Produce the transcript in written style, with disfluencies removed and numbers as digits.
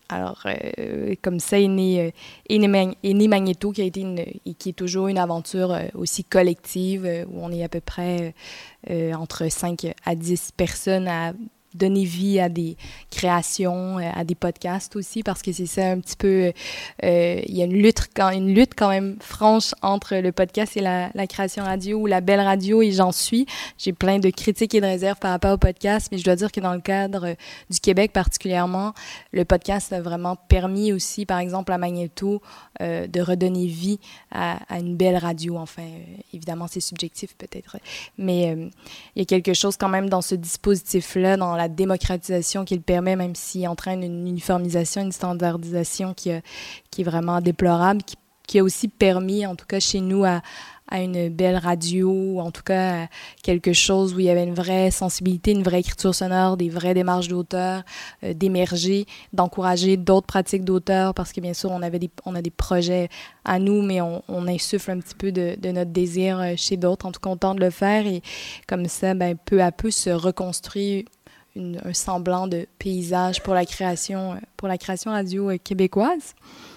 Alors, comme ça est né Magnéto, qui a été et qui est toujours une aventure aussi collective, où on est à peu près entre 5 à 10 personnes à donner vie à des créations, à des podcasts aussi, parce que c'est ça un petit peu, il y a une lutte quand même franche entre le podcast et la création radio ou la belle radio, et j'en suis. J'ai plein de critiques et de réserves par rapport au podcast, mais je dois dire que dans le cadre du Québec particulièrement, le podcast a vraiment permis aussi, par exemple, à Magnéto, de redonner vie à une belle radio. Enfin, évidemment, c'est subjectif peut-être, mais il y a quelque chose quand même dans ce dispositif-là, dans la démocratisation qu'il permet, même s'il entraîne une uniformisation, une standardisation qui est vraiment déplorable, qui a aussi permis, en tout cas chez nous, à une belle radio, ou en tout cas à quelque chose où il y avait une vraie sensibilité, une vraie écriture sonore, des vraies démarches d'auteur, d'émerger, d'encourager d'autres pratiques d'auteur, parce que bien sûr, on a des projets à nous, mais on insuffle un petit peu de notre désir chez d'autres, en tout cas, on tente de le faire, et comme ça, ben, peu à peu, se reconstruit un semblant de paysage pour la création radio québécoise.